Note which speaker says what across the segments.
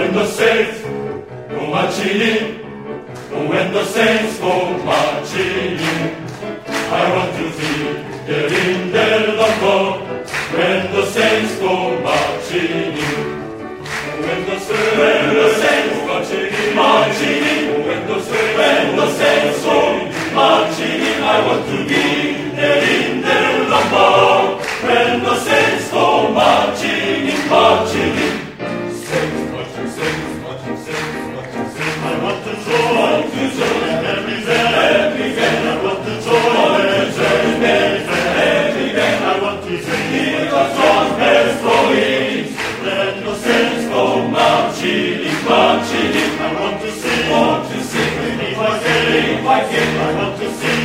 Speaker 1: when the saints go marching in, when the saints go marching in, I want to see there in their number, when the saints go marching in. When the saints go marching in, when the saints go marching in, I want to be there in their number, when the saints go marching in, marching in. Saints marching, saints marching, saints marching, saints. I want to join every band, I want to join every band, I want to hear the trumpets blowing, when the saints go marching in, marching in. I want to sing, if I can, I want to sing,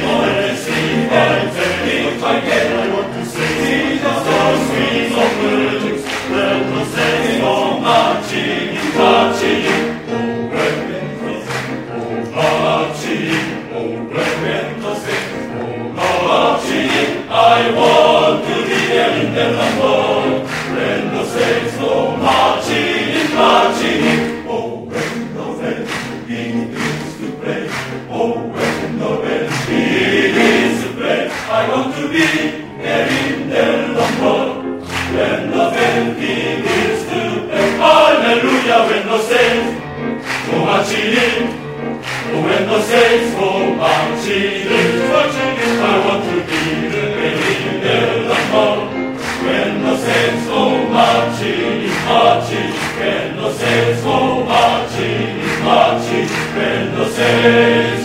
Speaker 1: if I can, I want to sing the sweet of words, when the saints go marching in, marching in. I want to be there in their number, when the saints go marching in, marching in. Oh, when the band begins to play, oh, when the band begins to play, I want to be there in their number, when the band begins to play. Hallelujah, when the saints go marching in, when the saints go marching in, marching in, I want to be there in their number, when the saints go marching in, marching, when the saints go marching in, marching, when the saints